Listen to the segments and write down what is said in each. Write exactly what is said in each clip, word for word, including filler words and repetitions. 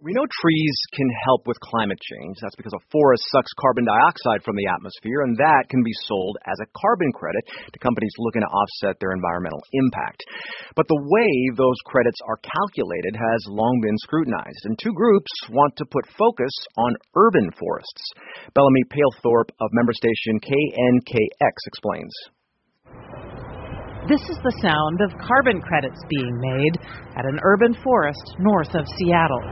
We know trees can help with climate change. That's because a forest sucks carbon dioxide from the atmosphere, and that can be sold as a carbon credit to companies looking to offset their environmental impact. But the way those credits are calculated has long been scrutinized, and two groups want to put focus on urban forests. Bellamy Palethorpe of member station K N K X explains. This is the sound of carbon credits being made at an urban forest north of Seattle.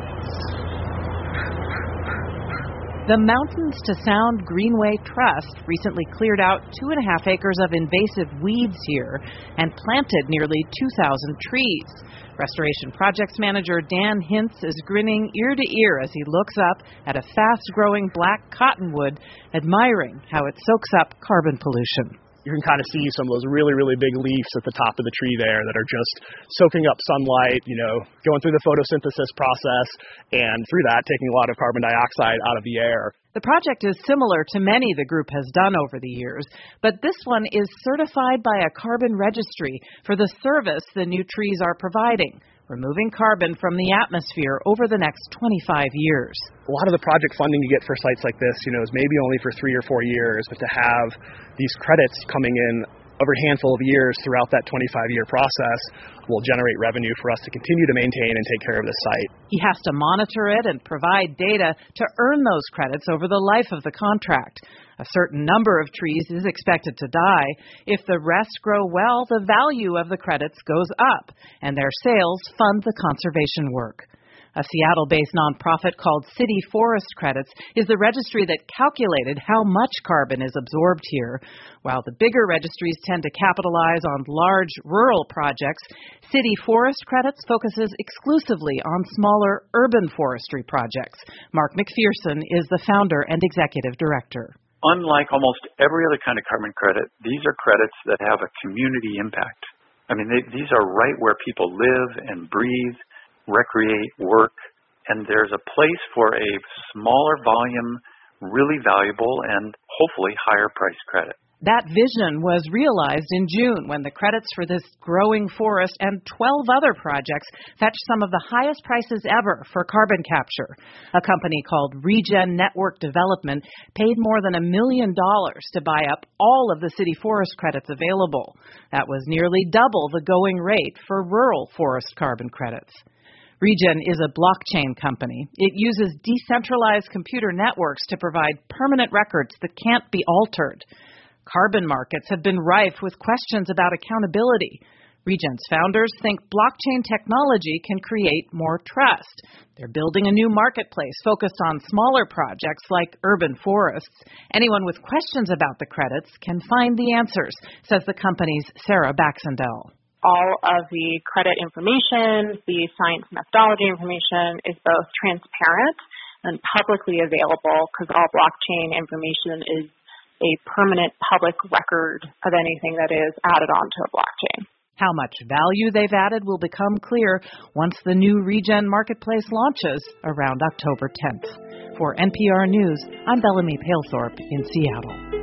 The Mountains to Sound Greenway Trust recently cleared out two and a half acres of invasive weeds here and planted nearly two thousand trees. Restoration Projects Manager Dan Hintz is grinning ear to ear as he looks up at a fast-growing black cottonwood, admiring how it soaks up carbon pollution. You can kind of see some of those really, really big leaves at the top of the tree there that are just soaking up sunlight, you know, going through the photosynthesis process, and through that, taking a lot of carbon dioxide out of the air. The project is similar to many the group has done over the years, but this one is certified by a carbon registry for the service the new trees are providing, removing carbon from the atmosphere over the next twenty-five years. A lot of the project funding you get for sites like this, you know, is maybe only for three or four years, but to have these credits coming in over a handful of years throughout that twenty-five-year process will generate revenue for us to continue to maintain and take care of this site. He has to monitor it and provide data to earn those credits over the life of the contract. A certain number of trees is expected to die. If the rest grow well, the value of the credits goes up, and their sales fund the conservation work. A Seattle-based nonprofit called City Forest Credits is the registry that calculated how much carbon is absorbed here. While the bigger registries tend to capitalize on large rural projects, City Forest Credits focuses exclusively on smaller urban forestry projects. Mark McPherson is the founder and executive director. Unlike almost every other kind of carbon credit, these are credits that have a community impact. I mean, they, these are right where people live and breathe, recreate, work, and there's a place for a smaller volume, really valuable, and hopefully higher price credit. That vision was realized in June when the credits for this growing forest and twelve other projects fetched some of the highest prices ever for carbon capture. A company called Regen Network Development paid more than a million dollars to buy up all of the city forest credits available. That was nearly double the going rate for rural forest carbon credits. Regen is a blockchain company. It uses decentralized computer networks to provide permanent records that can't be altered. Carbon markets have been rife with questions about accountability. Regen's founders think blockchain technology can create more trust. They're building a new marketplace focused on smaller projects like urban forests. Anyone with questions about the credits can find the answers, says the company's Sarah Baxendale. All of the credit information, the science methodology information is both transparent and publicly available because all blockchain information is a permanent public record of anything that is added onto a blockchain. How much value they've added will become clear once the new Regen Marketplace launches around October tenth. For N P R News, I'm Bellamy Palethorpe in Seattle.